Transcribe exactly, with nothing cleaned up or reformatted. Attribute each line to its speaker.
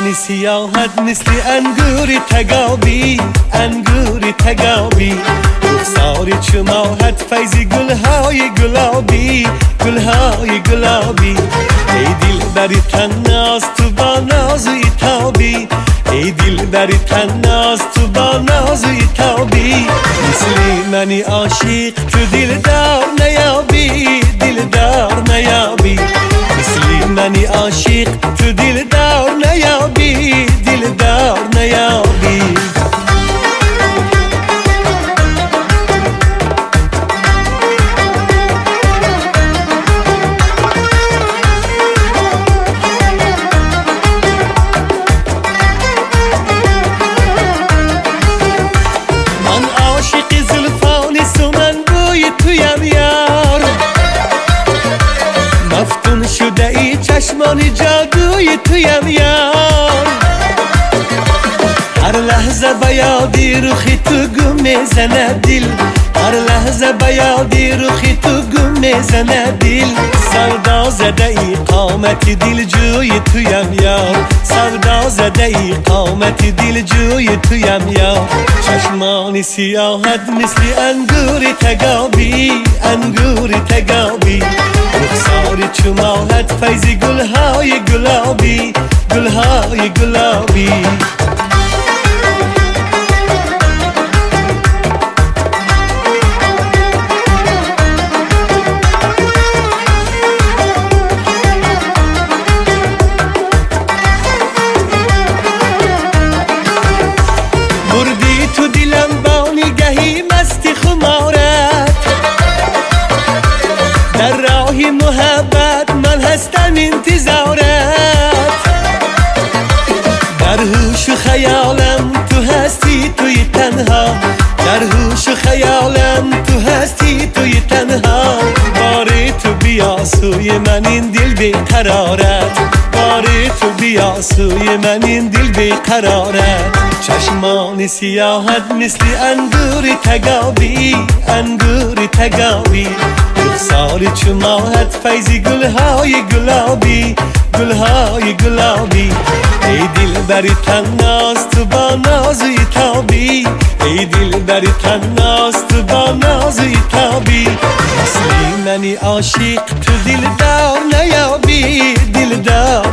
Speaker 1: چشمانی سیاهت مثل انگور تگابی، انگور تگابی، رخسار چماهت فیض گلهای گلابی، گلهای گلابی. ای دل بری تناز تو با ناز و ایتابی، ای دل بری تناز تو با ناز و ایتابی. مثل منی عاشق تو دلدار نیابی، دلدار نیابی. مثل منی عاشق تو دلدار نیابی، دلدار نیابی. مفتون شده ای چشمانی جادوی تویم یار، هر لحظه به یادی رخی تو گم میزنه دل، هر لحظه به یادی رخی تو گم میزنه دل. سودا زده ای قامت دل جوی تویم یار، سودا زده ای قامت دل جوی تویم یار. چشمانی سیاهت مثل انگور تگابی، انگور تگابی، رخسار چماهت فیض گلهای گلابی، گلهای گلابی. بردی تو دلم با نگهی مستی خمارت، در راه محبت من هستم انتظارت. در هوش و خیالم تو هستی توی تنها، در هوش و خیالم تو هستی توی تنها. باری تو بیا سوی من این دل بیقرارت، باری تو بیا سوی من این دل بیقرارت. چشمان سیاهت مثل انگور تگابی، انگور تگابی، رخسار چماهت فیض گلهای گلابی، گلهای گلابی. ای دل بری تناز تو با ناز و ایتابی، ای دل بری تناز تو با ناز و ایتابی. مثل منی عاشق تو دلدار نیابی، دلدار